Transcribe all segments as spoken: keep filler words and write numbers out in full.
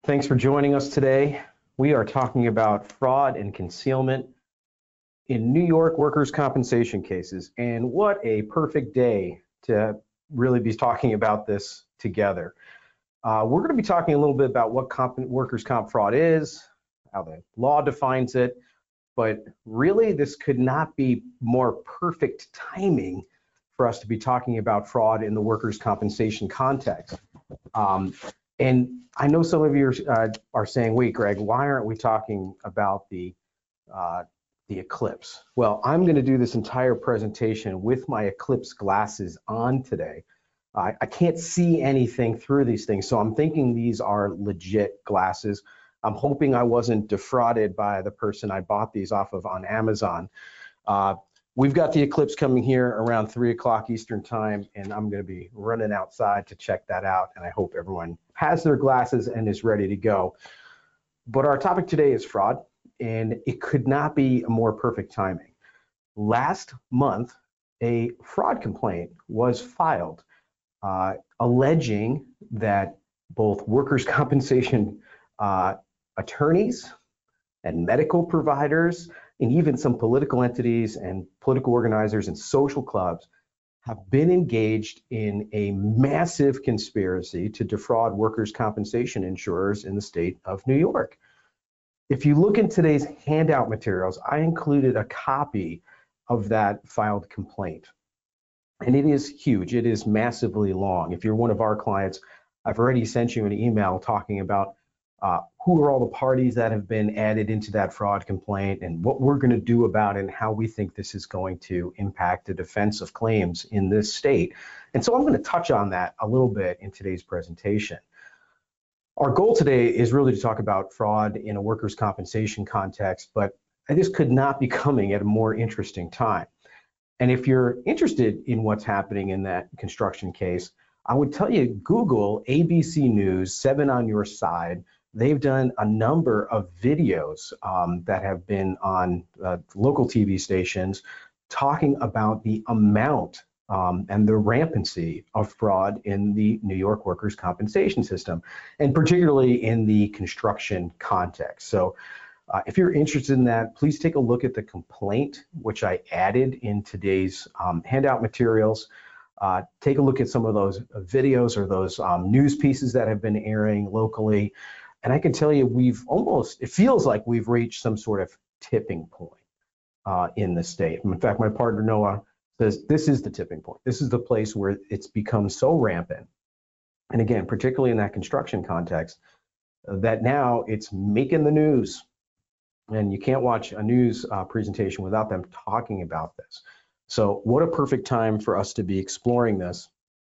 Thanks for joining us today. We are talking about fraud and concealment in New York workers' compensation cases. And what a perfect day to really be talking about this together. Uh, we're going to be talking a little bit about what comp workers' comp fraud is, how the law defines it, but really this could not be more perfect timing for us to be talking about fraud in the workers' compensation context. Um, and I know some of you are, uh, are saying, wait, Greg, why aren't we talking about the, uh, the eclipse? Well, I'm going to do this entire presentation with my eclipse glasses on today. I, I can't see anything through these things, so I'm thinking these are legit glasses. I'm hoping I wasn't defrauded by the person I bought these off of on Amazon. Uh, We've got the eclipse coming here around three o'clock Eastern time, and I'm going to be running outside to check that out. And I hope everyone has their glasses and is ready to go. But our topic today is fraud, and it could not be a more perfect timing. Last month, a fraud complaint was filed uh, alleging that both workers' compensation uh, attorneys and medical providers and even some political entities and political organizers and social clubs have been engaged in a massive conspiracy to defraud workers' compensation insurers in the state of New York. If you look in today's handout materials, I included a copy of that filed complaint. And it is huge. It is massively long. If you're one of our clients, I've already sent you an email talking about Uh, who are all the parties that have been added into that fraud complaint and what we're going to do about it and how we think this is going to impact the defense of claims in this state. And so I'm going to touch on that a little bit in today's presentation. Our goal today is really to talk about fraud in a workers' compensation context, but this could not be coming at a more interesting time. And if you're interested in what's happening in that construction case, I would tell you, Google A B C News, seven on your side. They've done a number of videos um, that have been on uh, local T V stations talking about the amount um, and the rampancy of fraud in the New York workers' compensation system, and particularly in the construction context. So uh, if you're interested in that, please take a look at the complaint, which I added in today's um, handout materials. Uh, take a look at some of those videos or those um, news pieces that have been airing locally. And I can tell you, we've almost, it feels like we've reached some sort of tipping point uh, in the state. In fact, my partner Noah says this is the tipping point. This is the place where it's become so rampant. And again, particularly in that construction context, uh, that now it's making the news. And you can't watch a news uh, presentation without them talking about this. So what a perfect time for us to be exploring this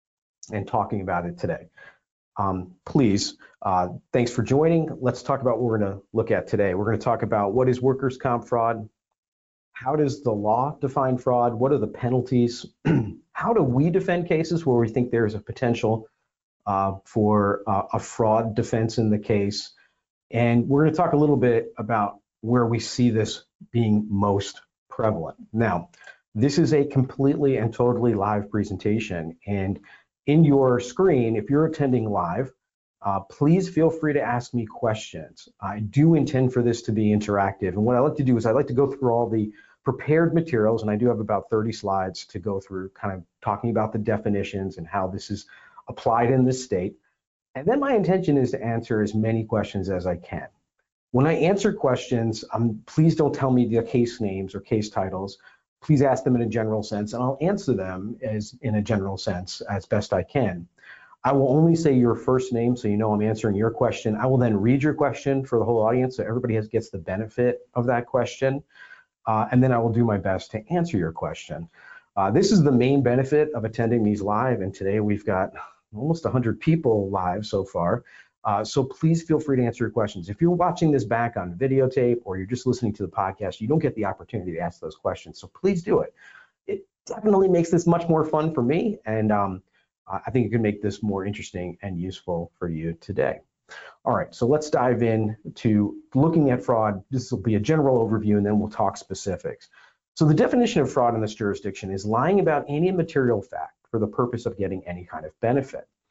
and talking about it today. Um, please, uh, thanks for joining. Let's talk about what we're going to look at today. We're going to talk about what is workers' comp fraud, how does the law define fraud, what are the penalties, how do we defend cases where we think there's a potential uh, for uh, a fraud defense in the case, and we're going to talk a little bit about where we see this being most prevalent. Now, this is a completely and totally live presentation, and in your screen, if you're attending live, uh, please feel free to ask me questions. I do intend for this to be interactive. And what I like to do is I like to go through all the prepared materials, and I do have about thirty slides to go through, kind of talking about the definitions and how this is applied in this state. And then my intention is to answer as many questions as I can. When I answer questions, um, please don't tell me the case names or case titles. Please ask them in a general sense, and I'll answer them as in a general sense as best I can. I will only say your first name so you know I'm answering your question. I will then read your question for the whole audience so everybody has, gets the benefit of that question, uh, and then I will do my best to answer your question. Uh, this is the main benefit of attending these live, and today we've got almost one hundred people live so far. Uh, so please feel free to answer your questions. If you're watching this back on videotape or you're just listening to the podcast, you don't get the opportunity to ask those questions. So please do it. It definitely makes this much more fun for me. And um, I think it can make this more interesting and useful for you today. All right, so let's dive in to looking at fraud. This will be a general overview, and then we'll talk specifics. So the definition of fraud in this jurisdiction is lying about any material fact for the purpose of getting any kind of benefit.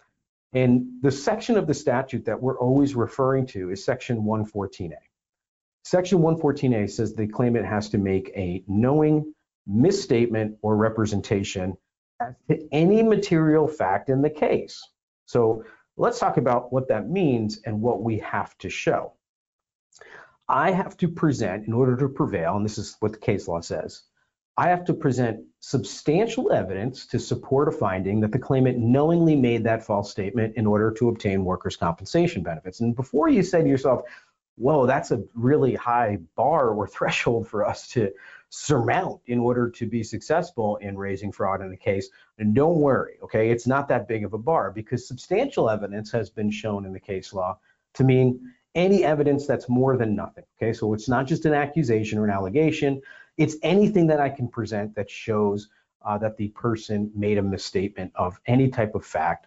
And the section of the statute that we're always referring to is Section one fourteen A. Section one fourteen A says the claimant has to make a knowing misstatement or representation as to any material fact in the case. So let's talk about what that means and what we have to show. I have to present, in order to prevail, and this is what the case law says, I have to present substantial evidence to support a finding that the claimant knowingly made that false statement in order to obtain workers' compensation benefits. And before you say to yourself, whoa, that's a really high bar or threshold for us to surmount in order to be successful in raising fraud in the case, and don't worry, okay? It's not that big of a bar, because substantial evidence has been shown in the case law to mean any evidence that's more than nothing, okay? So it's not just an accusation or an allegation, it's anything that I can present that shows uh, that the person made a misstatement of any type of fact.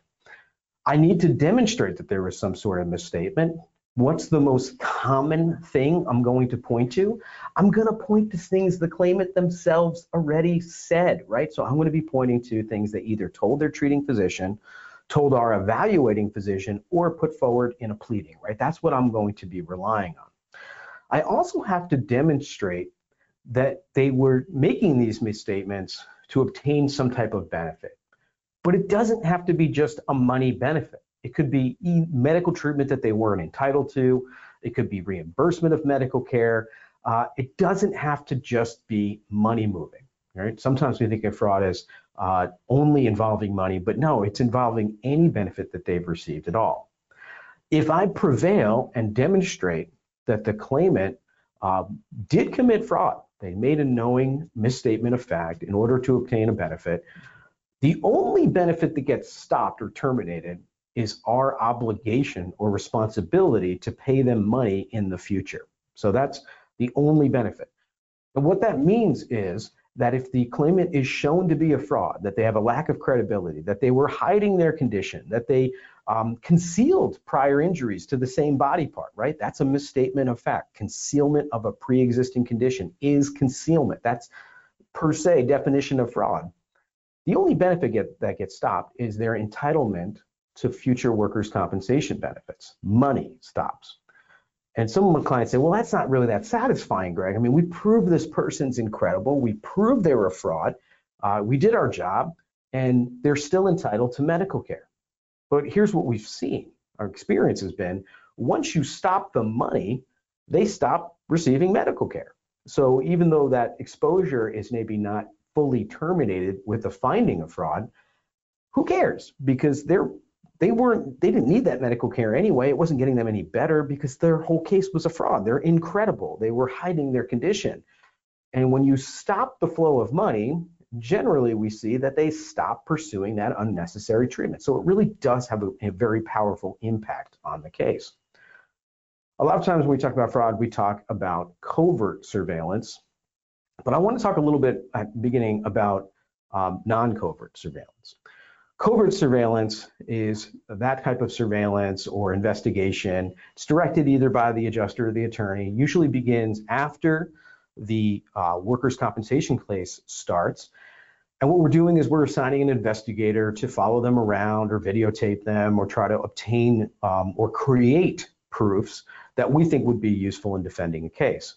I need to demonstrate that there was some sort of misstatement. What's the most common thing I'm going to point to? I'm going to point to things the claimant themselves already said, right? So I'm going to be pointing to things they either told their treating physician, told our evaluating physician, or put forward in a pleading, right? That's what I'm going to be relying on. I also have to demonstrate that they were making these misstatements to obtain some type of benefit. But it doesn't have to be just a money benefit. It could be medical treatment that they weren't entitled to. It could be reimbursement of medical care. Uh, it doesn't have to just be money moving, right? Sometimes we think of fraud as uh, only involving money, but no, it's involving any benefit that they've received at all. If I prevail and demonstrate that the claimant uh, did commit fraud, they made a knowing misstatement of fact in order to obtain a benefit, the only benefit that gets stopped or terminated is our obligation or responsibility to pay them money in the future. So that's the only benefit. And what that means is that if the claimant is shown to be a fraud, that they have a lack of credibility, that they were hiding their condition, that they um, concealed prior injuries to the same body part, right? That's a misstatement of fact. Concealment of a pre-existing condition is concealment. That's per se definition of fraud. The only benefit get, that gets stopped is their entitlement to future workers' compensation benefits. Money stops. And some of my clients say, well, that's not really that satisfying, Greg. I mean, we proved this person's incredible. We proved they were a fraud. Uh, we did our job, and they're still entitled to medical care. But here's what we've seen. Our experience has been, once you stop the money, they stop receiving medical care. So even though that exposure is maybe not fully terminated with the finding of fraud, who cares? Because they're They weren't, they didn't need that medical care anyway. It wasn't getting them any better because their whole case was a fraud. They're incredible. They were hiding their condition. And when you stop the flow of money, generally we see that they stop pursuing that unnecessary treatment. So it really does have a, a very powerful impact on the case. A lot of times when we talk about fraud, we talk about covert surveillance, but I want to talk a little bit at the beginning about um, non-covert surveillance. Covert surveillance is that type of surveillance or investigation. It's directed either by the adjuster or the attorney, usually begins after the uh, workers' compensation case starts. And what we're doing is we're assigning an investigator to follow them around or videotape them or try to obtain um, or create proofs that we think would be useful in defending a case.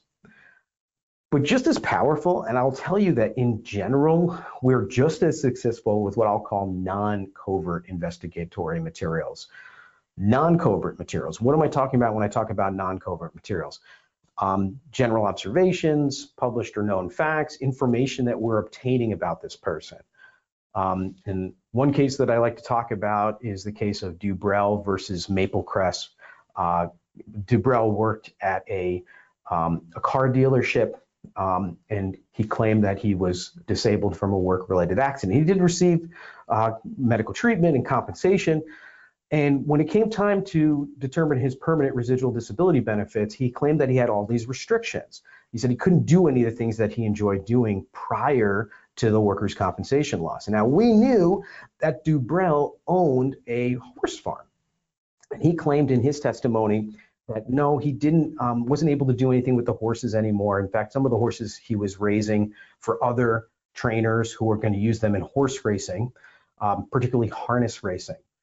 But just as powerful, and I'll tell you that in general, we're just as successful with what I'll call non-covert investigatory materials. Non-covert materials. What am I talking about when I talk about non-covert materials? Um, general observations, published or known facts, information that we're obtaining about this person. Um, and one case that I like to talk about is the case of Dubrell versus Maplecrest. Uh, Dubrell worked at a, um, a car dealership. Um, and he claimed that he was disabled from a work-related accident. He did receive uh, medical treatment and compensation. And when it came time to determine his permanent residual disability benefits, he claimed that he had all these restrictions. He said he couldn't do any of the things that he enjoyed doing prior to the workers' compensation laws. And now we knew that Dubrell owned a horse farm. And he claimed in his testimony that no, he didn't, um, wasn't able to do anything with the horses anymore. In fact, some of the horses he was raising for other trainers who were going to use them in horse racing, um, particularly harness racing.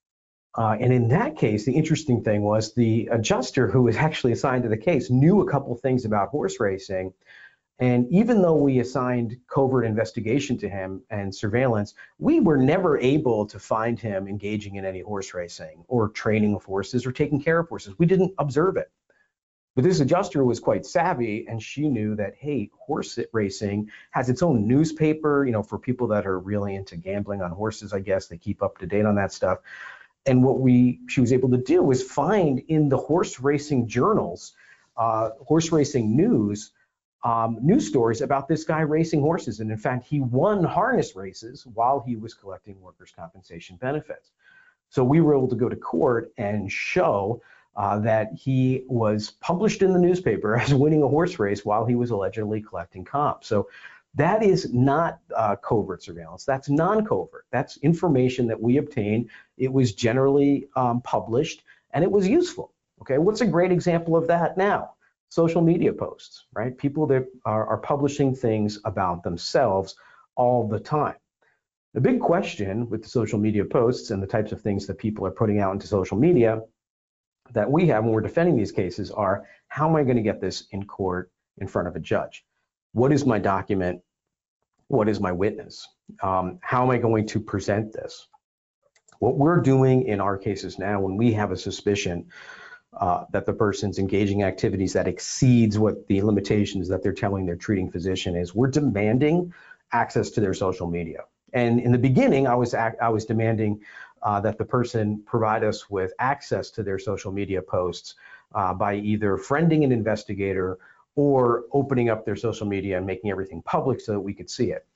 Uh, and in that case, the interesting thing was the adjuster who was actually assigned to the case knew a couple things about horse racing. And even though we assigned covert investigation to him and surveillance, we were never able to find him engaging in any horse racing or training of horses or taking care of horses. We didn't observe it. But this adjuster was quite savvy, and she knew that, hey, horse racing has its own newspaper, you know, for people that are really into gambling on horses, I guess. They keep up to date on that stuff. And what we she was able to do was find in the horse racing journals, uh, horse racing news, um, news stories about this guy racing horses. And in fact, he won harness races while he was collecting workers' compensation benefits. So we were able to go to court and show uh, that he was published in the newspaper as winning a horse race while he was allegedly collecting comp. So that is not uh, covert surveillance. That's non-covert. That's information that we obtained. It was generally um, published, and it was useful. Okay, what's a great example of that now? Social media posts, right? People that are, are publishing things about themselves all the time. The big question with the social media posts and the types of things that people are putting out into social media that we have when we're defending these cases are, how am I going to get this in court in front of a judge? What is my document? What is my witness? Um, how am I going to present this? What we're doing in our cases now, when we have a suspicion uh, that the person's engaging activities that exceeds what the limitations that they're telling their treating physician is, we're demanding access to their social media. And in the beginning, I was I was demanding uh, that the person provide us with access to their social media posts uh, by either friending an investigator or opening up their social media and making everything public so that we could see it.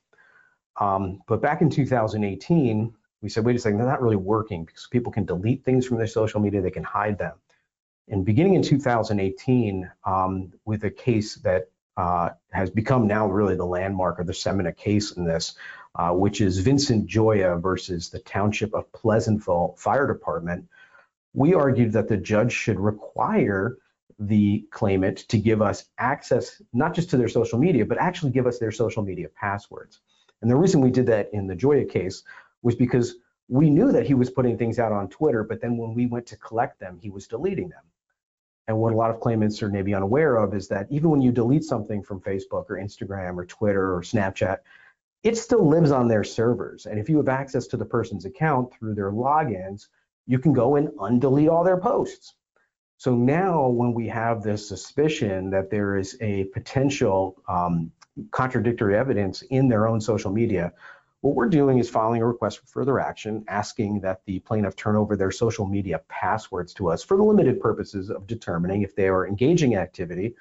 Um, but back in two thousand eighteen, we said, wait a second, they're not really working because people can delete things from their social media, they can hide them. And beginning in two thousand eighteen, um, with a case that uh, has become now really the landmark or the Semina case in this, uh, which is Vincent Gioia versus the Township of Pleasantville Fire Department, we argued that the judge should require the claimant to give us access, not just to their social media, but actually give us their social media passwords. And the reason we did that in the Gioia case was because we knew that he was putting things out on Twitter, but then when we went to collect them, he was deleting them. And what a lot of claimants are maybe unaware of is that even when you delete something from Facebook or Instagram or Twitter or Snapchat, it still lives on their servers. And if you have access to the person's account through their logins, you can go and undelete all their posts. So now when we have this suspicion that there is a potential um, contradictory evidence in their own social media, what we're doing is filing a request for further action, asking that the plaintiff turn over their social media passwords to us for the limited purposes of determining if they are engaging in activity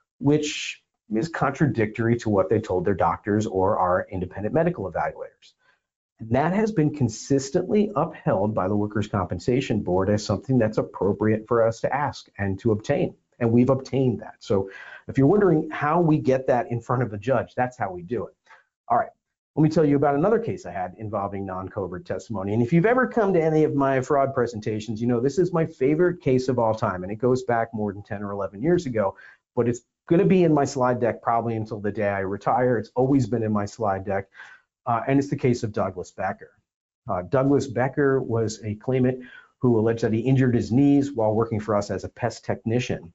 which is contradictory to what they told their doctors or our independent medical evaluators. And that has been consistently upheld by the Workers' Compensation Board as something that's appropriate for us to ask and to obtain. And we've obtained that. So if you're wondering how we get that in front of a judge, that's how we do it. All right, let me tell you about another case I had involving non-covert testimony. And if you've ever come to any of my fraud presentations, you know this is my favorite case of all time. And it goes back more than ten or eleven years ago, but it's going to be in my slide deck probably until the day I retire. It's always been in my slide deck. Uh, and it's the case of Douglas Becker. Uh, Douglas Becker was a claimant who alleged that he injured his knees while working for us as a pest technician.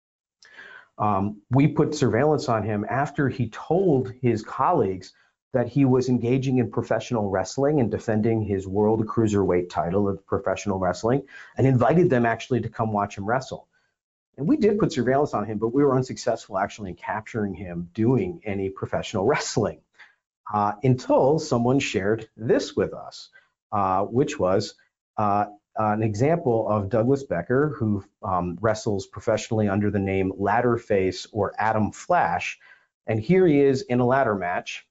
Um, we put surveillance on him after he told his colleagues that he was engaging in professional wrestling and defending his world cruiserweight title of professional wrestling, and invited them actually to come watch him wrestle. And we did put surveillance on him, but we were unsuccessful actually in capturing him doing any professional wrestling. Uh, until someone shared this with us, uh, which was uh, an example of Douglas Becker, who um, wrestles professionally under the name Ladderface or Adam Flash. And here he is in a ladder match.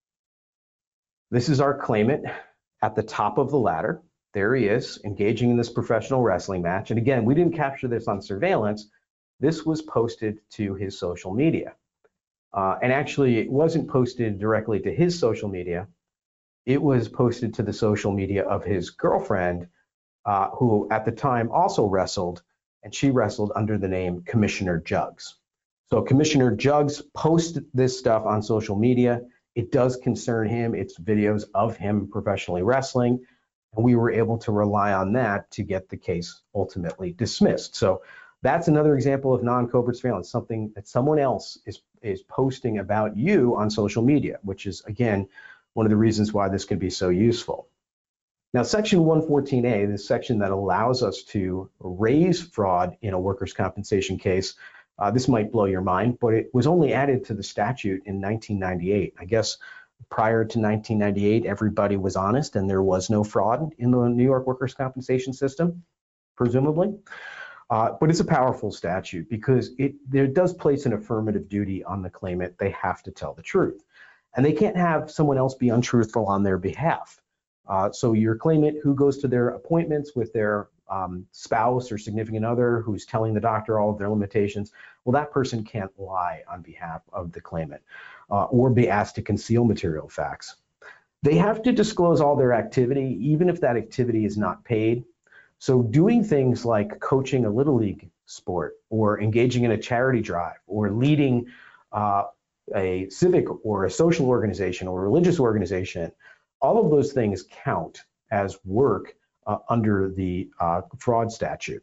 This is our claimant at the top of the ladder. There he is engaging in this professional wrestling match. And again, we didn't capture this on surveillance. This was posted to his social media. Uh, and actually, it wasn't posted directly to his social media. It was posted to the social media of his girlfriend, uh, who at the time also wrestled, and she wrestled under the name Commissioner Jugs. So Commissioner Jugs posts this stuff on social media. It does concern him. It's videos of him professionally wrestling. And we were able to rely on that to get the case ultimately dismissed. So that's another example of non-covert surveillance, something that someone else is, is posting about you on social media, which is, again, one of the reasons why this can be so useful. Now, Section one fourteen A, this section that allows us to raise fraud in a workers' compensation case, uh, this might blow your mind, but it was only added to the statute in nineteen ninety-eight. I guess prior to nineteen ninety-eight, everybody was honest and there was no fraud in the New York workers' compensation system, presumably. Uh, but it's a powerful statute because it there does place an affirmative duty on the claimant. They have to tell the truth. And they can't have someone else be untruthful on their behalf. Uh, so your claimant who goes to their appointments with their um, spouse or significant other who's telling the doctor all of their limitations, well, that person can't lie on behalf of the claimant uh, or be asked to conceal material facts. They have to disclose all their activity, even if that activity is not paid. So doing things like coaching a Little League sport or engaging in a charity drive or leading uh, a civic or a social organization or religious organization, all of those things count as work uh, under the uh, fraud statute.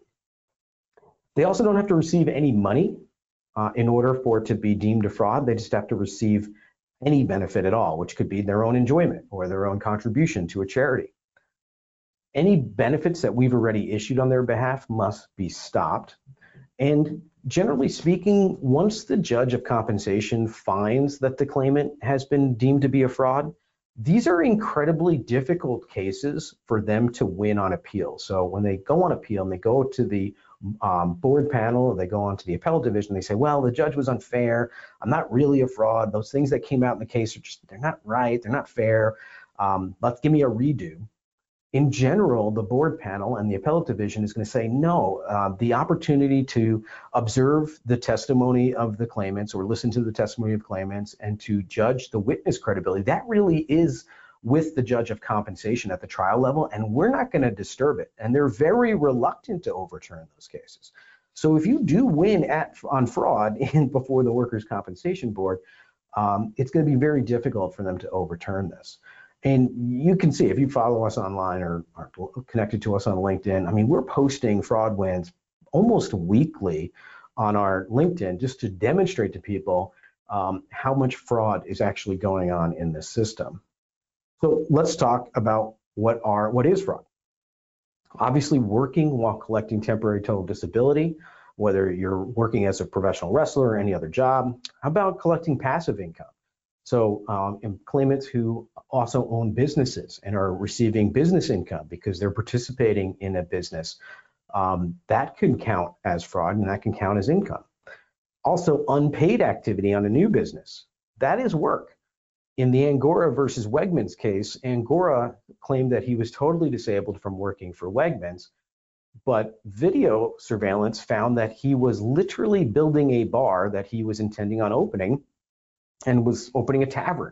They also don't have to receive any money uh, in order for it to be deemed a fraud. They just have to receive any benefit at all, which could be their own enjoyment or their own contribution to a charity. Any benefits that we've already issued on their behalf must be stopped. And generally speaking, once the judge of compensation finds that the claimant has been deemed to be a fraud, these are incredibly difficult cases for them to win on appeal. So when they go on appeal and they go to the um, board panel, or they go on to the appellate division, they say, well, the judge was unfair. I'm not really a fraud. Those things that came out in the case are just, they're not right. They're not fair. Um, let's give me a redo. In general, the board panel and the appellate division is going to say, no, uh, the opportunity to observe the testimony of the claimants or listen to the testimony of claimants and to judge the witness credibility, that really is with the judge of compensation at the trial level, and we're not going to disturb it. And they're very reluctant to overturn those cases. So if you do win at, on fraud in before the Workers' Compensation Board, um, it's going to be very difficult for them to overturn this. And you can see if you follow us online or are connected to us on LinkedIn, I mean, we're posting fraud wins almost weekly on our LinkedIn just to demonstrate to people um, how much fraud is actually going on in this system. So let's talk about what are what is fraud. Obviously, working while collecting temporary total disability, whether you're working as a professional wrestler or any other job. How about collecting passive income? So um, claimants who also own businesses and are receiving business income because they're participating in a business, um, that can count as fraud and that can count as income. Also, unpaid activity on a new business, that is work. In the Angora versus Wegmans case, Angora claimed that he was totally disabled from working for Wegmans, but video surveillance found that he was literally building a bar that he was intending on opening and was opening a tavern.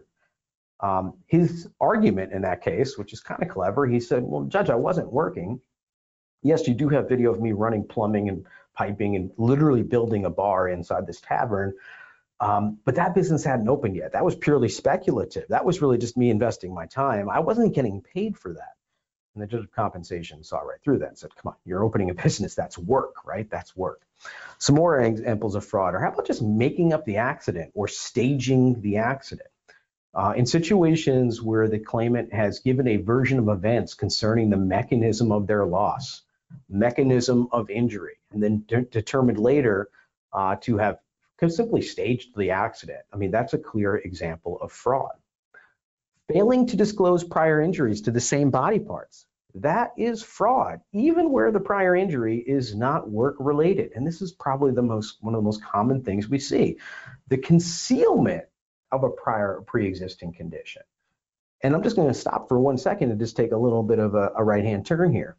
Um, his argument in that case, which is kind of clever, he said, well, Judge, I wasn't working. Yes, you do have video of me running plumbing and piping and literally building a bar inside this tavern, um, but that business hadn't opened yet. That was purely speculative. That was really just me investing my time. I wasn't getting paid for that. And the judge of compensation saw right through that and said, come on, you're opening a business, that's work, right? That's work. Some more examples of fraud are how about just making up the accident or staging the accident? Uh, in situations where the claimant has given a version of events concerning the mechanism of their loss, mechanism of injury, and then de determined later uh, to have simply staged the accident. I mean, that's a clear example of fraud. Failing to disclose prior injuries to the same body parts. That is fraud, even where the prior injury is not work-related. And this is probably the most one of the most common things we see. The concealment of a prior pre-existing condition. And I'm just going to stop for one second and just take a little bit of a, a right-hand turn here.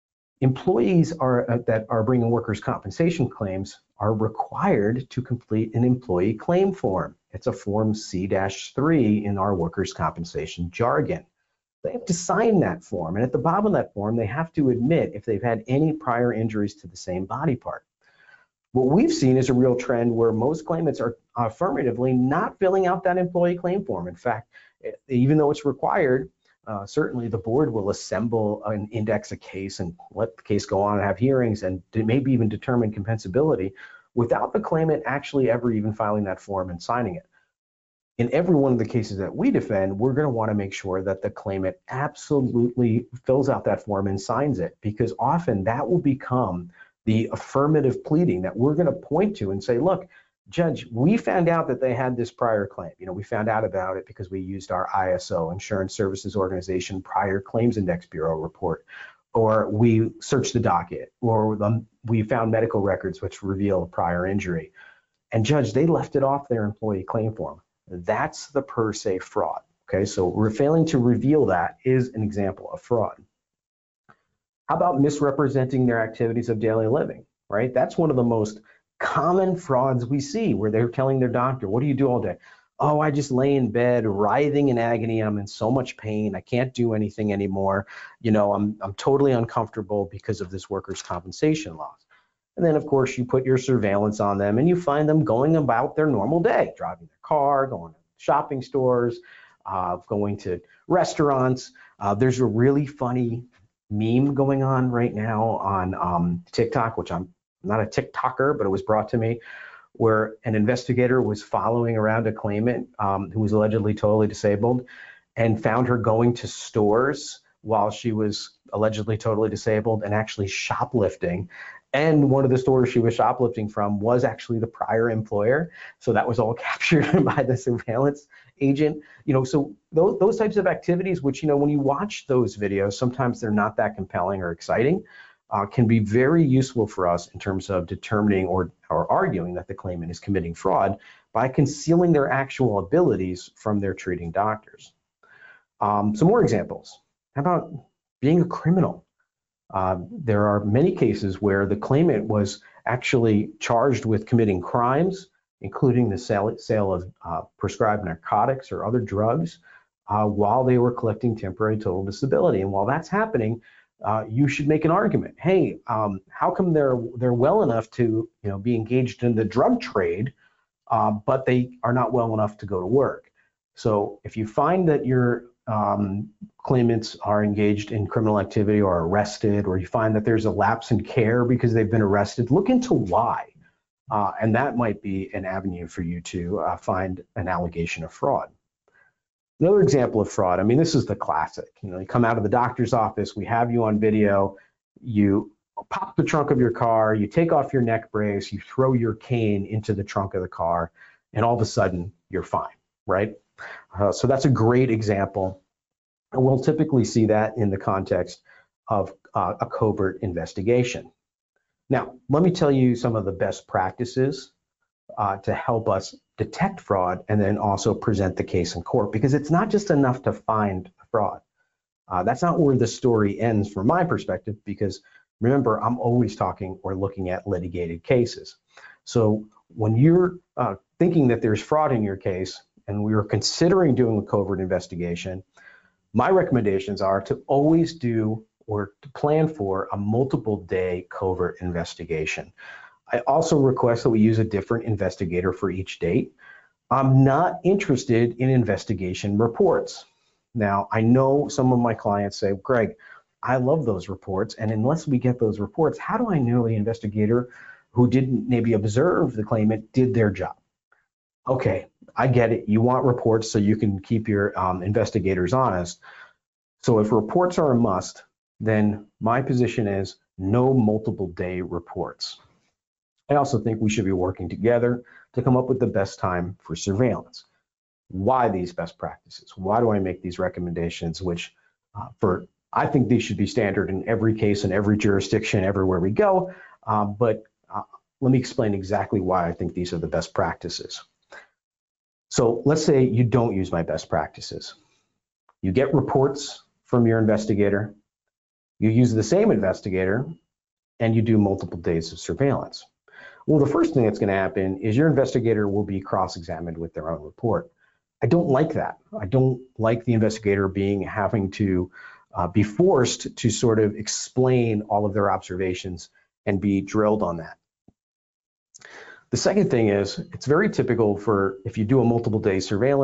Employees are, uh, that are bringing workers' compensation claims are required to complete an employee claim form. It's a form C three in our workers' compensation jargon. They have to sign that form, and at the bottom of that form, they have to admit if they've had any prior injuries to the same body part. What we've seen is a real trend where most claimants are affirmatively not filling out that employee claim form. In fact, even though it's required, Uh, certainly, the board will assemble and index a case and let the case go on and have hearings and maybe even determine compensability without the claimant actually ever even filing that form and signing it. In every one of the cases that we defend, we're going to want to make sure that the claimant absolutely fills out that form and signs it, because often that will become the affirmative pleading that we're going to point to and say, look, Judge, we found out that they had this prior claim. You know, we found out about it because we used our I S O, Insurance Services Organization, Prior Claims Index Bureau report, or we searched the docket, or the, we found medical records which reveal a prior injury. And Judge, they left it off their employee claim form. That's the per se fraud. Okay, so we're failing to reveal that is an example of fraud. How about misrepresenting their activities of daily living, right? That's one of the most common frauds we see, where they're telling their doctor, what do you do all day? Oh, I just lay in bed writhing in agony. I'm in so much pain. I can't do anything anymore. You know, I'm, I'm totally uncomfortable because of this workers' compensation law. And then, of course, you put your surveillance on them and you find them going about their normal day, driving their car, going to shopping stores, uh, going to restaurants. Uh, there's a really funny meme going on right now on um, TikTok, which I'm not a TikToker, but it was brought to me, where an investigator was following around a claimant um, who was allegedly totally disabled and found her going to stores while she was allegedly totally disabled and actually shoplifting. And one of the stores she was shoplifting from was actually the prior employer. So that was all captured by the surveillance agent. You know, so those, those types of activities, which, you know, when you watch those videos, sometimes they're not that compelling or exciting, uh, can be very useful for us in terms of determining or, or arguing that the claimant is committing fraud by concealing their actual abilities from their treating doctors. Um, some more examples. How about being a criminal? Uh, there are many cases where the claimant was actually charged with committing crimes, including the sale, sale of uh, prescribed narcotics or other drugs, uh, while they were collecting temporary total disability. And while that's happening, uh, you should make an argument. Hey, um, how come they're they're well enough to you know be engaged in the drug trade, uh, but they are not well enough to go to work? So if you find that your um, claimants are engaged in criminal activity or arrested, or you find that there's a lapse in care because they've been arrested, look into why. Uh, and that might be an avenue for you to uh, find an allegation of fraud. Another example of fraud, I mean, this is the classic. You know, you come out of the doctor's office, we have you on video, you pop the trunk of your car, you take off your neck brace, you throw your cane into the trunk of the car, and all of a sudden you're fine, right? Uh, so that's a great example. And we'll typically see that in the context of uh, a covert investigation. Now, let me tell you some of the best practices uh, to help us detect fraud and then also present the case in court, because it's not just enough to find fraud. Uh, that's not where the story ends from my perspective, because remember, I'm always talking or looking at litigated cases. So when you're uh, thinking that there's fraud in your case, and we are considering doing a covert investigation, my recommendations are to always do or to plan for a multiple day covert investigation. I also request that we use a different investigator for each date. I'm not interested in investigation reports. Now, I know some of my clients say, Greg, I love those reports, and unless we get those reports, how do I know the investigator who didn't maybe observe the claimant did their job? Okay, I get it. You want reports so you can keep your um, investigators honest. So if reports are a must, then my position is no multiple day reports. I also think we should be working together to come up with the best time for surveillance. Why these best practices? Why do I make these recommendations, which uh, for I think these should be standard in every case, in every jurisdiction, everywhere we go. Uh, but uh, let me explain exactly why I think these are the best practices. So let's say you don't use my best practices. You get reports from your investigator, you use the same investigator, and you do multiple days of surveillance. Well, the first thing that's going to happen is your investigator will be cross-examined with their own report. I don't like that. I don't like the investigator being having to uh, be forced to sort of explain all of their observations and be drilled on that. The second thing is, it's very typical for, if you do a multiple day surveillance,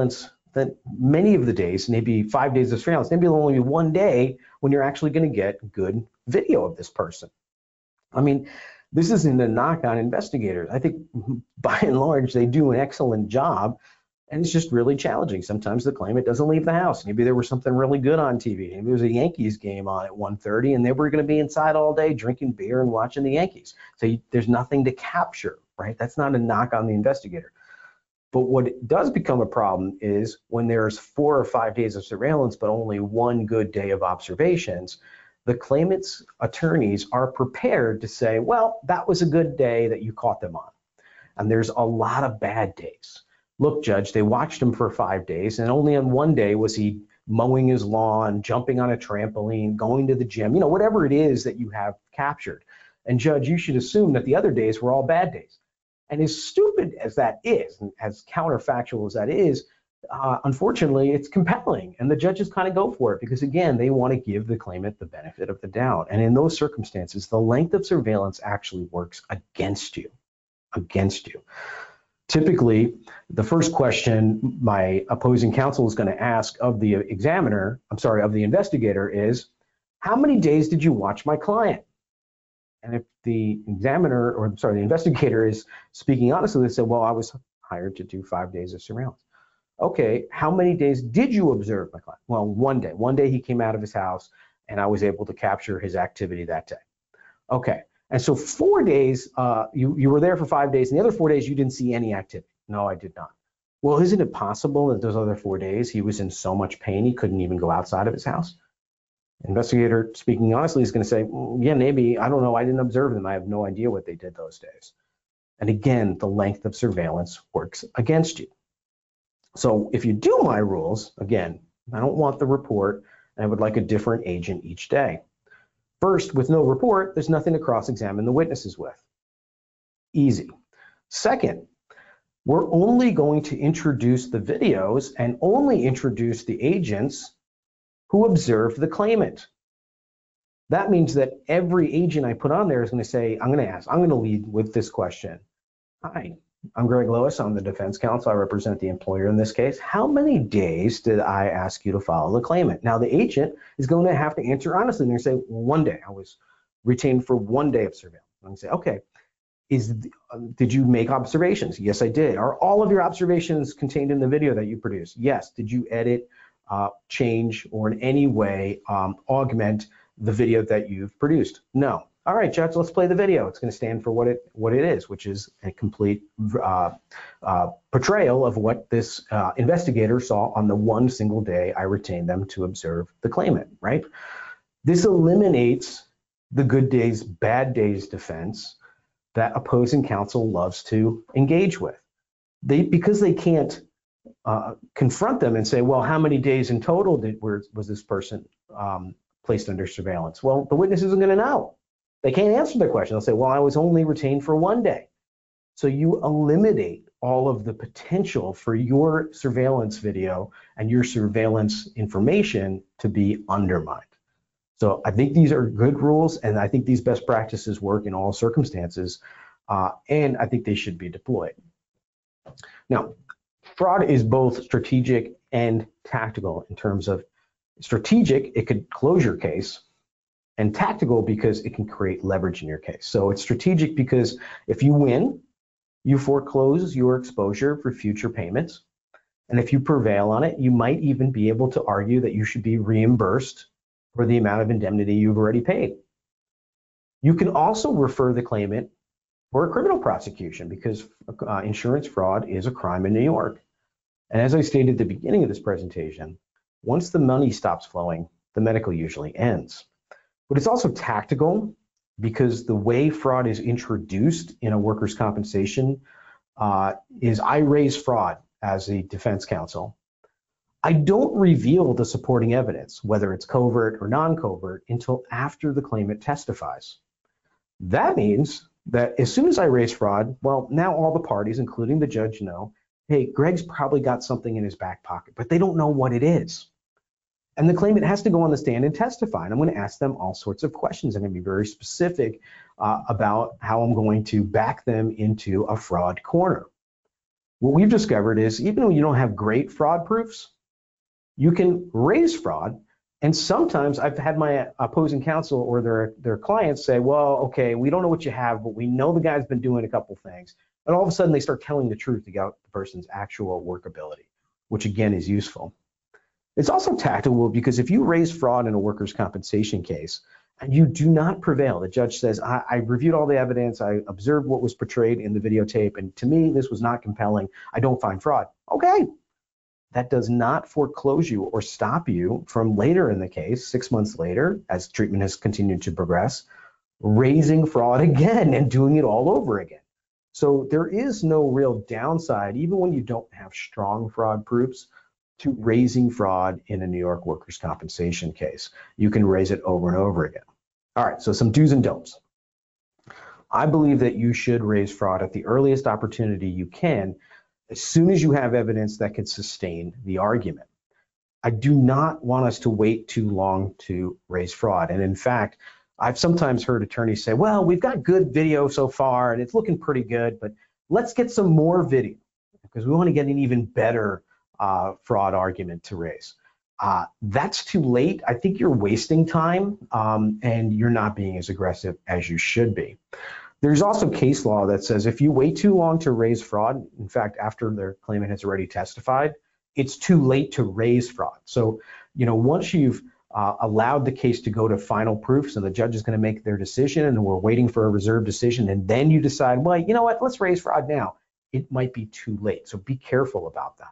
that many of the days, maybe five days of surveillance, maybe it'll only be one day when you're actually going to get good video of this person. I mean, this isn't a knock on investigators. I think by and large, they do an excellent job, and it's just really challenging. Sometimes the claimant doesn't leave the house. Maybe there was something really good on T V. Maybe there was a Yankees game on at one thirty, and they were going to be inside all day drinking beer and watching the Yankees. So you, there's nothing to capture, right? That's not a knock on the investigator. But what does become a problem is when there's four or five days of surveillance, but only one good day of observations, the claimant's attorneys are prepared to say, well, that was a good day that you caught them on. And there's a lot of bad days. Look, Judge, they watched him for five days, and only on one day was he mowing his lawn, jumping on a trampoline, going to the gym, you know, whatever it is that you have captured. And Judge, you should assume that the other days were all bad days. And as stupid as that is, and as counterfactual as that is, uh, unfortunately, it's compelling. And the judges kind of go for it because, again, they want to give the claimant the benefit of the doubt. And in those circumstances, the length of surveillance actually works against you, against you. Typically, the first question my opposing counsel is going to ask of the examiner, I'm sorry, of the investigator is, how many days did you watch my client? And if the examiner, or I'm sorry, the investigator is speaking honestly, they said, well, I was hired to do five days of surveillance. Okay, how many days did you observe my client? Well, one day. One day he came out of his house and I was able to capture his activity that day. Okay, and so four days, uh, you, you were there for five days, and the other four days you didn't see any activity. No, I did not. Well, isn't it possible that those other four days he was in so much pain he couldn't even go outside of his house? Investigator, speaking honestly, is going to say, mm, yeah, maybe, I don't know, I didn't observe them. I have no idea what they did those days. And again, the length of surveillance works against you. So if you do my rules, again, I don't want the report, and I would like a different agent each day. First, with no report, there's nothing to cross-examine the witnesses with. Easy. Second, we're only going to introduce the videos and only introduce the agents who observe the claimant. That means that every agent I put on there is going to say, I'm going to ask, I'm going to lead with this question. Hi, I'm Greg Lewis. I'm the defense counsel. I represent the employer in this case. How many days did I ask you to follow the claimant? Now, the agent is going to have to answer honestly. They're going to say, one day. I was retained for one day of surveillance. I'm going to say, okay, is, did you make observations? Yes, I did. Are all of your observations contained in the video that you produced? Yes. Did you edit, uh, change, or in any way um, augment the video that you've produced? No. All right, Judge, let's play the video. It's going to stand for what it what it is, which is a complete uh, uh, portrayal of what this uh, investigator saw on the one single day I retained them to observe the claimant, right? This eliminates the good days, bad days defense that opposing counsel loves to engage with. They, because they can't uh, confront them and say, well, how many days in total did, were, was this person um, placed under surveillance? Well, the witness isn't going to know. They can't answer the question. They'll say, well, I was only retained for one day. So you eliminate all of the potential for your surveillance video and your surveillance information to be undermined. So I think these are good rules, and I think these best practices work in all circumstances, uh, and I think they should be deployed. Now, fraud is both strategic and tactical. In terms of strategic, it could close your case, and tactical because it can create leverage in your case. So it's strategic because if you win, you foreclose your exposure for future payments. And if you prevail on it, you might even be able to argue that you should be reimbursed for the amount of indemnity you've already paid. You can also refer the claimant for a criminal prosecution because uh, insurance fraud is a crime in New York. And as I stated at the beginning of this presentation, once the money stops flowing, the medical usually ends. But it's also tactical because the way fraud is introduced in a workers' compensation uh, is I raise fraud as a defense counsel. I don't reveal the supporting evidence, whether it's covert or non-covert, until after the claimant testifies. That means that as soon as I raise fraud, well, now all the parties, including the judge, know, hey, Greg's probably got something in his back pocket, but they don't know what it is. And the claimant has to go on the stand and testify. And I'm going to ask them all sorts of questions. I'm going to be very specific uh, about how I'm going to back them into a fraud corner. What we've discovered is even when you don't have great fraud proofs, you can raise fraud. And sometimes I've had my opposing counsel or their, their clients say, well, okay, we don't know what you have, but we know the guy's been doing a couple things. And all of a sudden they start telling the truth about the person's actual workability, which again is useful. It's also tactical because if you raise fraud in a workers' compensation case and you do not prevail, the judge says, I, I reviewed all the evidence, I observed what was portrayed in the videotape, and to me, this was not compelling, I don't find fraud. Okay. That does not foreclose you or stop you from later in the case, six months later, as treatment has continued to progress, raising fraud again and doing it all over again. So there is no real downside, even when you don't have strong fraud proofs, to raising fraud in a New York workers' compensation case. You can raise it over and over again. All right, so some do's and don'ts. I believe that you should raise fraud at the earliest opportunity you can, as soon as you have evidence that could sustain the argument. I do not want us to wait too long to raise fraud. And in fact, I've sometimes heard attorneys say, well, we've got good video so far and it's looking pretty good, but let's get some more video because we want to get an even better uh, fraud argument to raise. Uh, that's too late. I think you're wasting time um, and you're not being as aggressive as you should be. There's also case law that says if you wait too long to raise fraud, in fact, after their claimant has already testified, it's too late to raise fraud. So, you know, once you've uh, allowed the case to go to final proofs and the judge is going to make their decision and we're waiting for a reserved decision, and then you decide, well, you know what, let's raise fraud now, it might be too late. So be careful about that.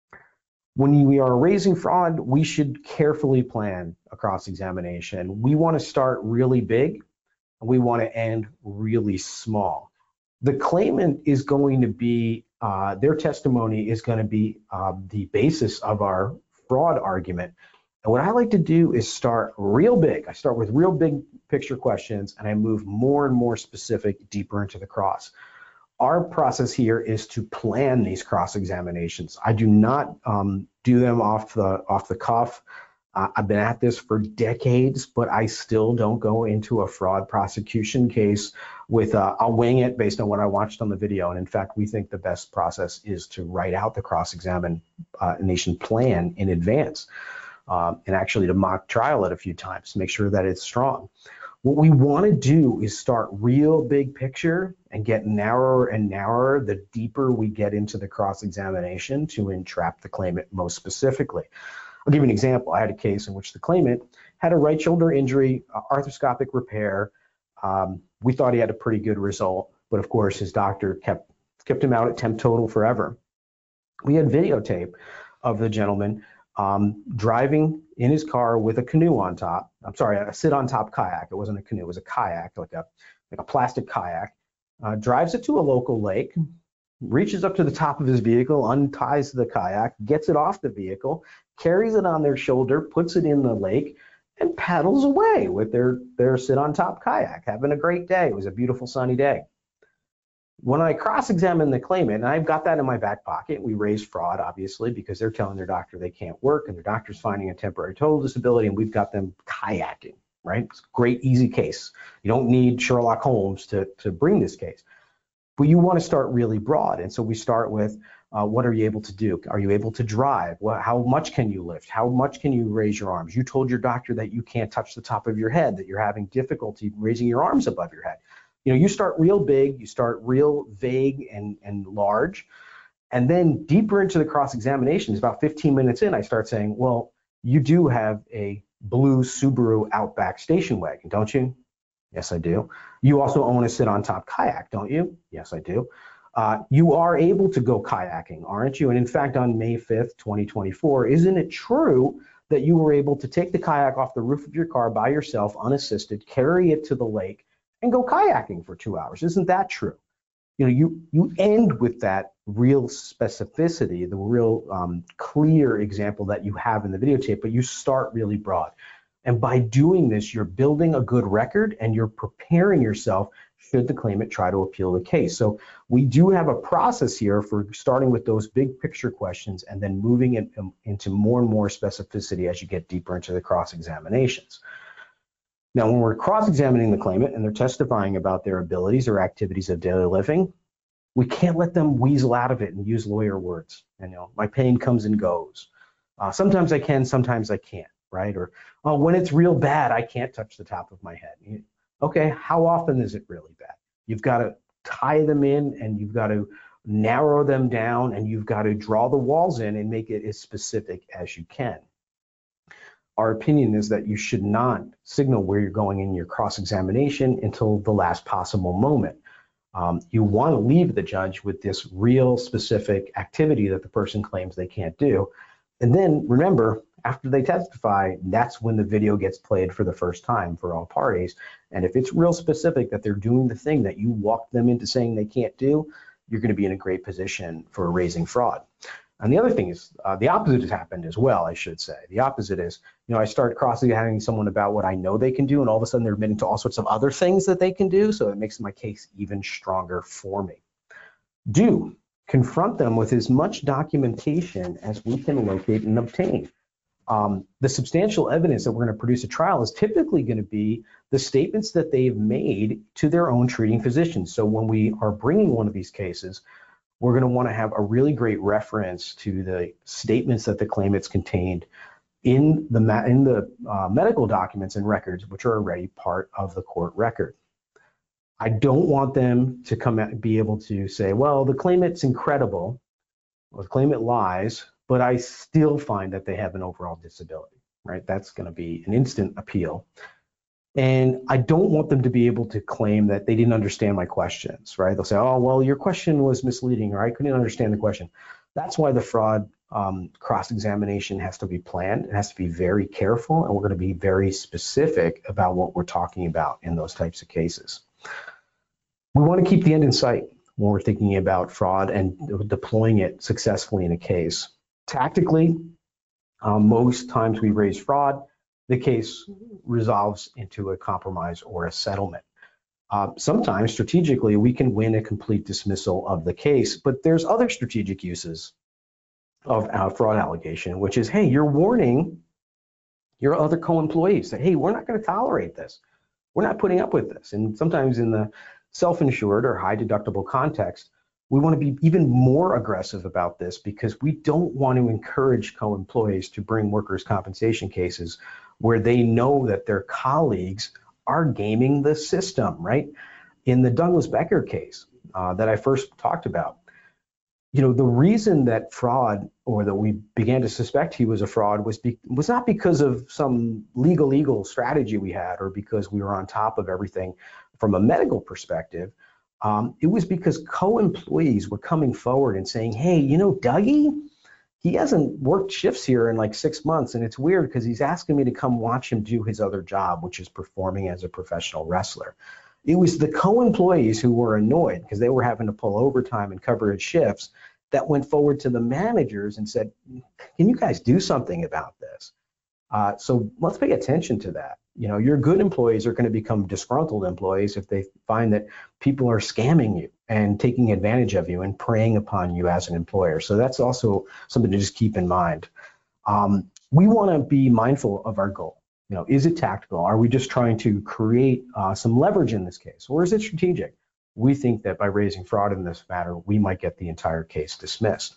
When we are raising fraud, we should carefully plan a cross-examination. We want to start really big. We want to end really small. The claimant is going to be, uh, their testimony is going to be uh, the basis of our fraud argument. And what I like to do is start real big. I start with real big picture questions and I move more and more specific, deeper into the cross. Our process here is to plan these cross-examinations. I do not um, do them off the, off the cuff. Uh, I've been at this for decades, but I still don't go into a fraud prosecution case with, uh, I'll wing it based on what I watched on the video. And in fact, we think the best process is to write out the cross-examination plan in advance um, and actually to mock trial it a few times to make sure that it's strong. What we want to do is start real big picture and get narrower and narrower the deeper we get into the cross-examination to entrap the claimant most specifically. I'll give you an example. I had a case in which the claimant had a right shoulder injury, uh, arthroscopic repair. Um, we thought he had a pretty good result, but of course his doctor kept kept him out at temp total forever. We had videotape of the gentleman um, driving in his car with a canoe on top. I'm sorry, a sit-on-top kayak. It wasn't a canoe. It was a kayak, like a like a plastic kayak. Uh, drives it to a local lake. Reaches up to the top of his vehicle, unties the kayak, gets it off the vehicle, carries it on their shoulder, puts it in the lake, and paddles away with their, their sit-on-top kayak, having a great day. It was a beautiful sunny day. When I cross-examined the claimant, and I've got that in my back pocket, we raised fraud, obviously, because they're telling their doctor they can't work, and their doctor's finding a temporary total disability, and we've got them kayaking, right? It's a great, easy case. You don't need Sherlock Holmes to, to bring this case. But you want to start really broad. And so we start with, uh, what are you able to do? Are you able to drive? Well, how much can you lift? How much can you raise your arms? You told your doctor that you can't touch the top of your head, that you're having difficulty raising your arms above your head. You know, you start real big, you start real vague and, and large. And then deeper into the cross-examination, about fifteen minutes in, I start saying, well, you do have a blue Subaru Outback station wagon, don't you? Yes, I do. You also own a sit-on-top kayak, don't you? Yes, I do. Uh, you are able to go kayaking, aren't you? And in fact, on May fifth, twenty twenty-four, isn't it true that you were able to take the kayak off the roof of your car by yourself, unassisted, carry it to the lake, and go kayaking for two hours? Isn't that true? You know, you, you end with that real specificity, the real um, clear example that you have in the videotape, but you start really broad. And by doing this, you're building a good record and you're preparing yourself should the claimant try to appeal the case. So we do have a process here for starting with those big picture questions and then moving it into more and more specificity as you get deeper into the cross-examinations. Now, when we're cross-examining the claimant and they're testifying about their abilities or activities of daily living, we can't let them weasel out of it and use lawyer words. And, you know, my pain comes and goes. Uh, sometimes I can, sometimes I can't, right? Or oh, when it's real bad, I can't touch the top of my head. Okay, how often is it really bad? You've got to tie them in, and you've got to narrow them down, and you've got to draw the walls in and make it as specific as you can. Our opinion is that you should not signal where you're going in your cross-examination until the last possible moment. Um, you want to leave the judge with this real specific activity that the person claims they can't do. And then remember, after they testify, that's when the video gets played for the first time for all parties. And if it's real specific that they're doing the thing that you walked them into saying they can't do, you're going to be in a great position for raising fraud. And the other thing is, uh, the opposite has happened as well, I should say. The opposite is, you know, I start cross-examining someone about what I know they can do, and all of a sudden they're admitting to all sorts of other things that they can do, so it makes my case even stronger for me. Do confront them with as much documentation as we can locate and obtain. Um, the substantial evidence that we're going to produce at trial is typically going to be the statements that they've made to their own treating physicians. So when we are bringing one of these cases, we're going to want to have a really great reference to the statements that the claimants contained in the, in the uh, medical documents and records, which are already part of the court record. I don't want them to come and be able to say, well, the claimant's incredible, or the claimant lies, but I still find that they have an overall disability, right? That's going to be an instant appeal. And I don't want them to be able to claim that they didn't understand my questions, right? They'll say, oh, well, your question was misleading, or I couldn't understand the question. That's why the fraud um, cross-examination has to be planned. It has to be very careful, and we're going to be very specific about what we're talking about in those types of cases. We want to keep the end in sight when we're thinking about fraud and deploying it successfully in a case. Tactically, um, most times we raise fraud, the case resolves into a compromise or a settlement. Uh, sometimes strategically we can win a complete dismissal of the case, but there's other strategic uses of a fraud allegation, which is, hey, you're warning your other co-employees that, hey, we're not going to tolerate this. We're not putting up with this. And sometimes in the self-insured or high deductible context, we want to be even more aggressive about this because we don't want to encourage co-employees to bring workers' compensation cases where they know that their colleagues are gaming the system, right? In the Douglas Becker case uh, that I first talked about, you know, the reason that fraud, or that we began to suspect he was a fraud, was be, was not because of some legal legal strategy we had, or because we were on top of everything from a medical perspective. Um, it was because co-employees were coming forward and saying, hey, you know, Dougie, he hasn't worked shifts here in like six months, and it's weird because he's asking me to come watch him do his other job, which is performing as a professional wrestler. It was the co-employees who were annoyed because they were having to pull overtime and cover his shifts that went forward to the managers and said, can you guys do something about this? Uh, so let's pay attention to that. You know, your good employees are going to become disgruntled employees if they find that people are scamming you and taking advantage of you and preying upon you as an employer. So that's also something to just keep in mind. Um, we want to be mindful of our goal. You know, is it tactical? Are we just trying to create uh, some leverage in this case, or is it strategic? We think that by raising fraud in this matter, we might get the entire case dismissed.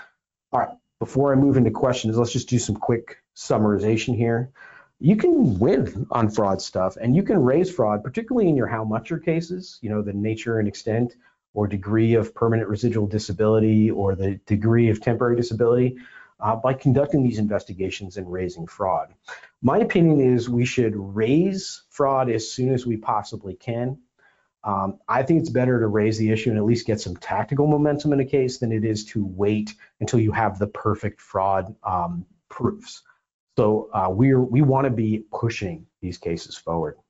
All right, before I move into questions, let's just do some quick summarization here. You can win on fraud stuff, and you can raise fraud, particularly in your how mucher cases, you know, the nature and extent or degree of permanent residual disability or the degree of temporary disability, uh, by conducting these investigations and raising fraud. My opinion is we should raise fraud as soon as we possibly can. Um, I think it's better to raise the issue and at least get some tactical momentum in a case than it is to wait until you have the perfect fraud um, proofs. So uh, we're, we want to be pushing these cases forward.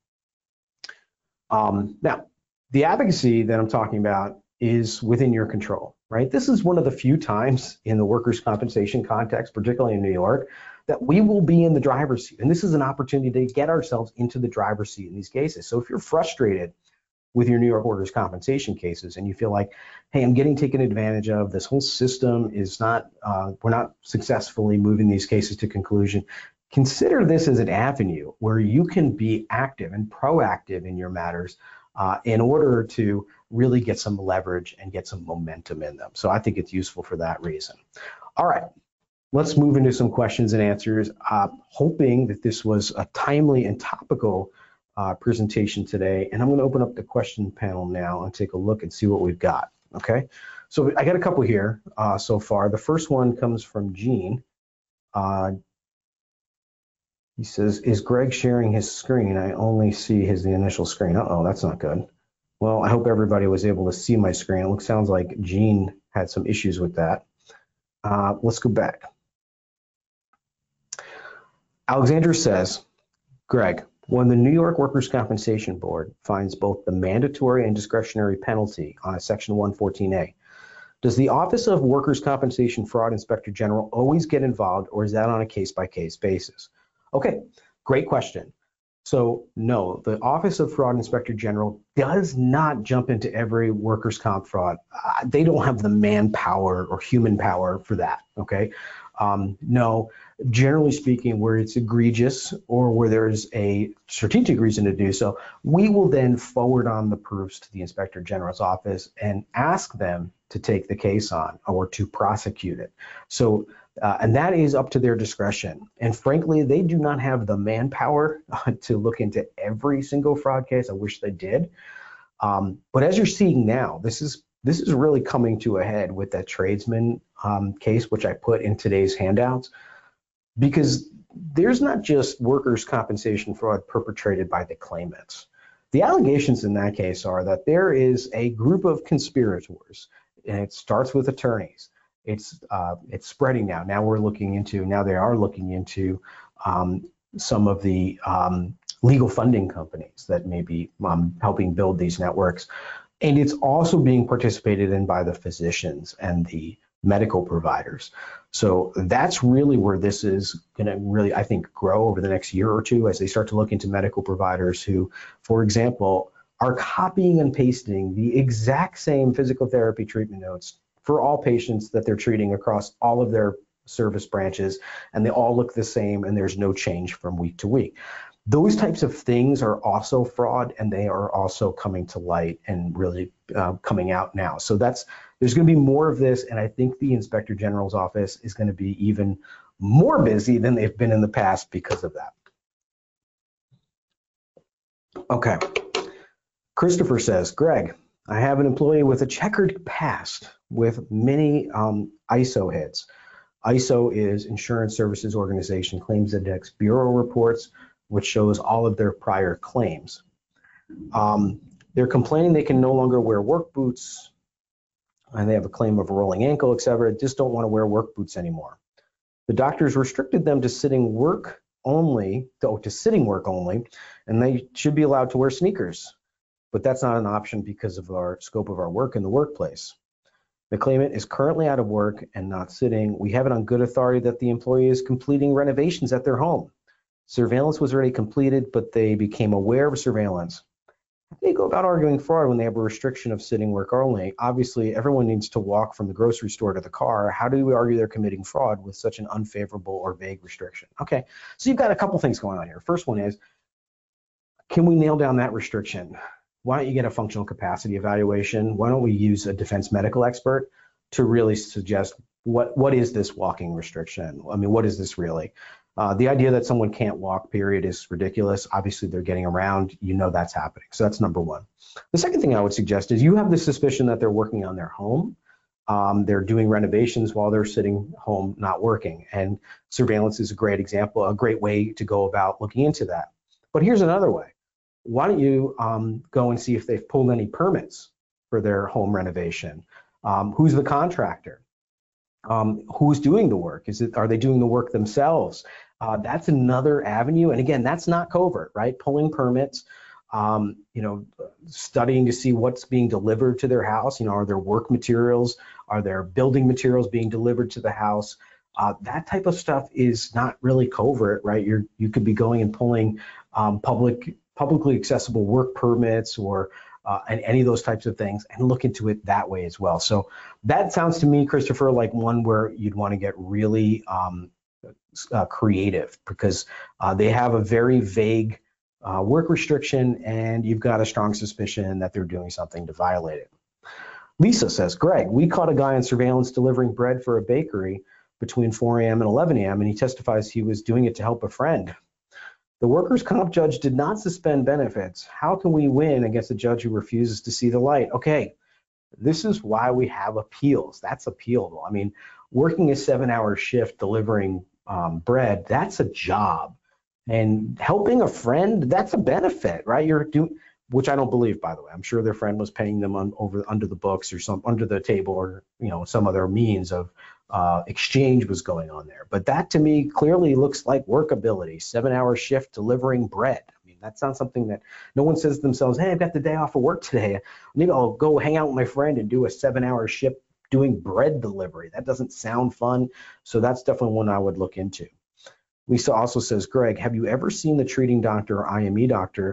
Um, now, the advocacy that I'm talking about is within your control, right? This is one of the few times in the workers' compensation context, particularly in New York, that we will be in the driver's seat. And this is an opportunity to get ourselves into the driver's seat in these cases. So if you're frustrated with your New York workers' compensation cases and you feel like, hey, I'm getting taken advantage of, this whole system is not, uh, we're not successfully moving these cases to conclusion, consider this as an avenue where you can be active and proactive in your matters uh, in order to really get some leverage and get some momentum in them. So I think it's useful for that reason. All right, let's move into some questions and answers. Uh, hoping that this was a timely and topical uh, presentation today. And I'm going to open up the question panel now and take a look and see what we've got. Okay, so I got a couple here uh, so far. The first one comes from Gene. Uh, he says, is Greg sharing his screen? I only see his the initial screen. Uh-oh, that's not good. Well, I hope everybody was able to see my screen. It looks, sounds like Gene had some issues with that. Uh, let's go back. Alexander says, Greg, when the New York Workers' Compensation Board finds both the mandatory and discretionary penalty on a Section one fourteen A, does the Office of Workers' Compensation Fraud Inspector General always get involved, or is that on a case-by-case basis? Okay, great question. So no, the Office of Fraud Inspector General does not jump into every workers' comp fraud. Uh, they don't have the manpower or human power for that, okay? Um, no, generally speaking, where it's egregious or where there's a strategic reason to do so, we will then forward on the proofs to the Inspector General's office and ask them to take the case on or to prosecute it. So, uh, and that is up to their discretion. And frankly, they do not have the manpower uh, to look into every single fraud case. I wish they did. Um, but as you're seeing now, this is This is really coming to a head with that tradesman um, case, which I put in today's handouts, because there's not just workers' compensation fraud perpetrated by the claimants. The allegations in that case are that there is a group of conspirators, and it starts with attorneys. It's uh, it's spreading now. Now we're looking into, now they are looking into um, some of the um, legal funding companies that may be um, helping build these networks. And it's also being participated in by the physicians and the medical providers. So that's really where this is going to really, I think, grow over the next year or two as they start to look into medical providers who, for example, are copying and pasting the exact same physical therapy treatment notes for all patients that they're treating across all of their service branches, and they all look the same and there's no change from week to week. Those types of things are also fraud, and they are also coming to light and really uh, coming out now. So that's there's going to be more of this, and I think the Inspector General's office is going to be even more busy than they've been in the past because of that. Okay. Christopher says, Greg, I have an employee with a checkered past with many um, I S O hits. I S O is Insurance Services Organization Claims Index Bureau reports, which shows all of their prior claims. Um, they're complaining they can no longer wear work boots, and they have a claim of a rolling ankle, et cetera, just don't want to wear work boots anymore. The doctors restricted them to sitting work only, to, to sitting work only, and they should be allowed to wear sneakers. But that's not an option because of our scope of our work in the workplace. The claimant is currently out of work and not sitting. We have it on good authority that the employee is completing renovations at their home. Surveillance was already completed, but they became aware of surveillance. How do they go about arguing fraud when they have a restriction of sitting work only? Obviously, everyone needs to walk from the grocery store to the car. How do we argue they're committing fraud with such an unfavorable or vague restriction? Okay, so you've got a couple things going on here. First one is, can we nail down that restriction? Why don't you get a functional capacity evaluation? Why don't we use a defense medical expert to really suggest what, what is this walking restriction? I mean, what is this really? Uh, the idea that someone can't walk, period, is ridiculous. Obviously, they're getting around. You know that's happening. So that's number one. The second thing I would suggest is you have the suspicion that they're working on their home. Um, they're doing renovations while they're sitting home not working. And surveillance is a great example, a great way to go about looking into that. But here's another way. Why don't you um, go and see if they've pulled any permits for their home renovation? Um, who's the contractor? Um, who's doing the work? Is it, are they doing the work themselves? Uh, that's another avenue. And again, that's not covert, right? Pulling permits, um, you know, studying to see what's being delivered to their house. You know, are there work materials? Are there building materials being delivered to the house? Uh, that type of stuff is not really covert, right? You're, you could be going and pulling um, public, publicly accessible work permits or Uh, and any of those types of things, and look into it that way as well. So that sounds to me, Christopher, like one where you'd want to get really um, uh, creative, because uh, they have a very vague uh, work restriction, and you've got a strong suspicion that they're doing something to violate it. Lisa says, Greg, we caught a guy on surveillance delivering bread for a bakery between four A M and eleven A M, and he testifies he was doing it to help a friend. The workers' comp judge did not suspend benefits. How can we win against a judge who refuses to see the light? Okay, this is why we have appeals. That's appealable. I mean, working a seven-hour shift delivering um, bread, that's a job. And helping a friend, that's a benefit, right? You're doing, which I don't believe, by the way. I'm sure their friend was paying them on, over under the books or some under the table, or you know some other means of uh, exchange was going on there. But that to me clearly looks like workability. Seven-hour shift delivering bread. I mean, that's not something that no one says to themselves, hey, I've got the day off of work today. Maybe I'll go hang out with my friend and do a seven-hour shift doing bread delivery. That doesn't sound fun. So that's definitely one I would look into. Lisa also says, Greg, have you ever seen the treating doctor or I M E doctor?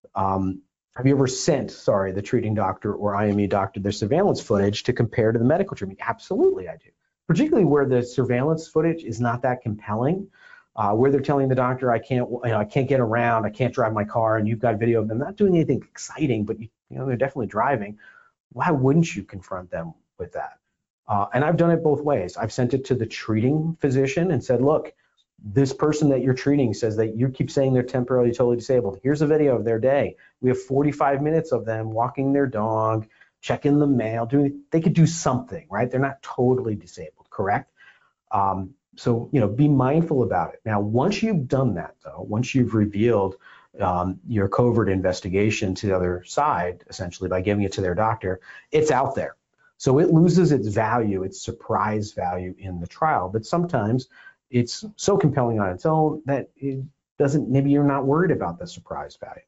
Um, have you ever sent, sorry, the treating doctor or I M E doctor their surveillance footage to compare to the medical treatment? Absolutely, I do. Particularly where the surveillance footage is not that compelling, uh, where they're telling the doctor, I can't, you know, I can't get around, I can't drive my car, and you've got video of them not doing anything exciting, but you, you know, they're definitely driving. Why wouldn't you confront them with that? Uh, and I've done it both ways. I've sent it to the treating physician and said, look, this person that you're treating says that you keep saying they're temporarily totally disabled. Here's a video of their day. We have forty-five minutes of them walking their dog, checking the mail, doing, they could do something, right? They're not totally disabled, correct? Um, so, you know, be mindful about it. Now, once you've done that though, once you've revealed um, your covert investigation to the other side, essentially by giving it to their doctor, it's out there. So it loses its value, its surprise value in the trial. But sometimes it's so compelling on its own that it doesn't, maybe you're not worried about the surprise value.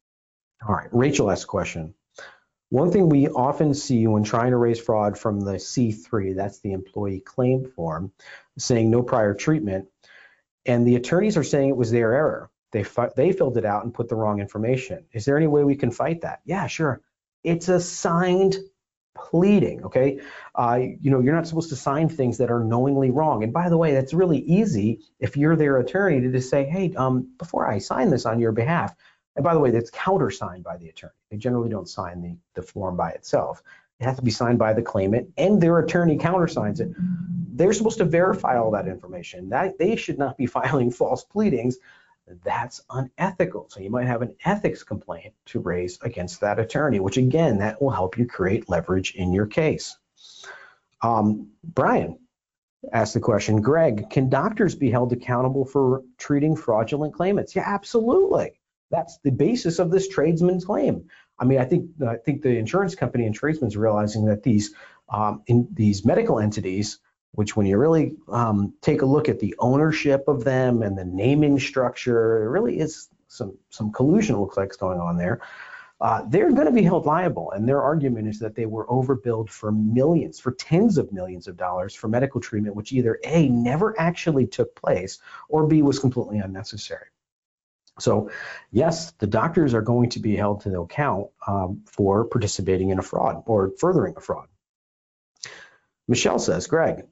All right, Rachel asked a question. One thing we often see when trying to raise fraud from the C three, that's the employee claim form, saying no prior treatment, and the attorneys are saying it was their error. They, they filled it out and put the wrong information. Is there any way we can fight that? Yeah, sure. It's a signed pleading, okay? Uh, you know, you're not supposed to sign things that are knowingly wrong. And by the way, that's really easy if you're their attorney to just say, hey, um, before I sign this on your behalf, and by the way, that's countersigned by the attorney. They generally don't sign the, the form by itself. It has to be signed by the claimant, and their attorney countersigns it. They're supposed to verify all that information. That they should not be filing false pleadings. That's unethical. So you might have an ethics complaint to raise against that attorney, which again, that will help you create leverage in your case. Um, Brian asked the question, Greg, can doctors be held accountable for treating fraudulent claimants? Yeah, absolutely. That's the basis of this tradesman's claim. I mean, I think I think the insurance company and tradesmen's realizing that these um, in these medical entities, which when you really um, take a look at the ownership of them and the naming structure, there really is some, some collusion, it looks like, is going on there. Uh, they're going to be held liable, and their argument is that they were overbilled for millions, for tens of millions of dollars for medical treatment, which either A, never actually took place, or B, was completely unnecessary. So yes, the doctors are going to be held to the account um, for participating in a fraud or furthering a fraud. Michelle says, Greg,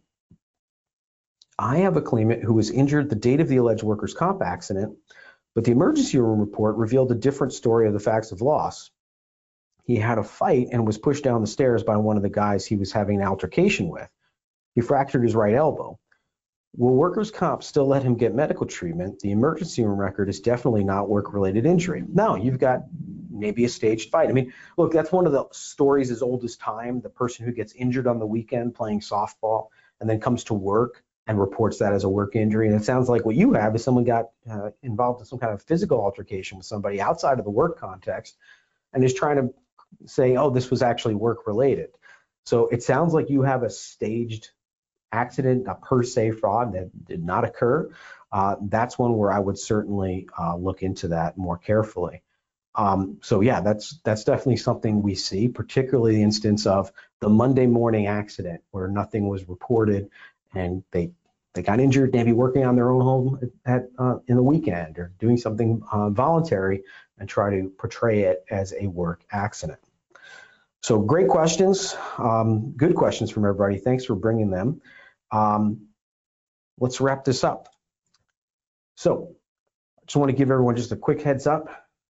I have a claimant who was injured the date of the alleged workers' comp accident, but the emergency room report revealed a different story of the facts of loss. He had a fight and was pushed down the stairs by one of the guys he was having an altercation with. He fractured his right elbow. Will workers' comp still let him get medical treatment? The emergency room record is definitely not work-related injury. No, you've got maybe a staged fight. I mean, look, that's one of the stories as old as time, the person who gets injured on the weekend playing softball and then comes to work and reports that as a work injury. And it sounds like what you have is someone got uh, involved in some kind of physical altercation with somebody outside of the work context and is trying to say, oh, this was actually work-related. So it sounds like you have a staged accident, a per se fraud that did not occur. Uh, that's one where I would certainly uh, look into that more carefully. Um, so yeah, that's that's definitely something we see, particularly the instance of the Monday morning accident where nothing was reported and they they got injured, maybe working on their own home at uh, in the weekend or doing something uh, voluntary and try to portray it as a work accident. So great questions, um, good questions from everybody. Thanks for bringing them. Um, let's wrap this up. So I just want to give everyone just a quick heads up.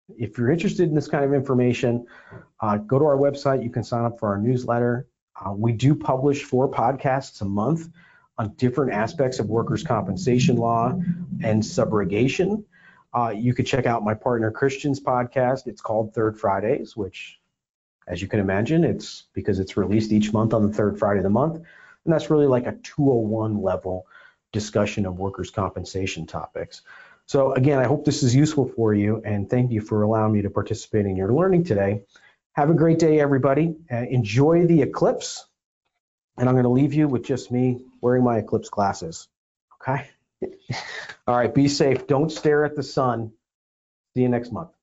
if you're interested in this kind of information, uh, go to our website. You can sign up for our newsletter. Uh, we do publish four podcasts a month on different aspects of workers' compensation law and subrogation. Uh, you can check out my partner Christian's podcast. It's called Third Fridays, which, as you can imagine, it's because it's released each month on the third Friday of the month. And that's really like a two oh one level discussion of workers' compensation topics. So again, I hope this is useful for you, and thank you for allowing me to participate in your learning today. Have a great day, everybody. Uh, enjoy the eclipse, and I'm going to leave you with just me wearing my eclipse glasses. Okay? All right, be safe. Don't stare at the sun. See you next month.